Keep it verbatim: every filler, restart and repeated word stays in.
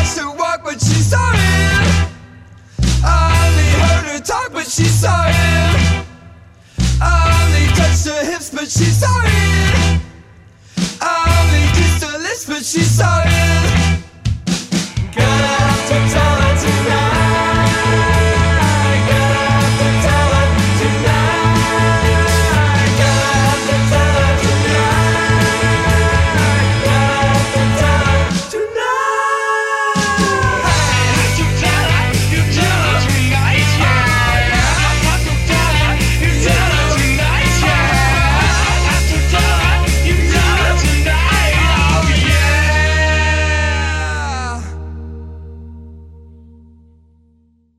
watched her walk, but she saw him. I only heard her talk, but she saw him. I only touched her hips, but she saw him. I only kissed her lips, but she saw him.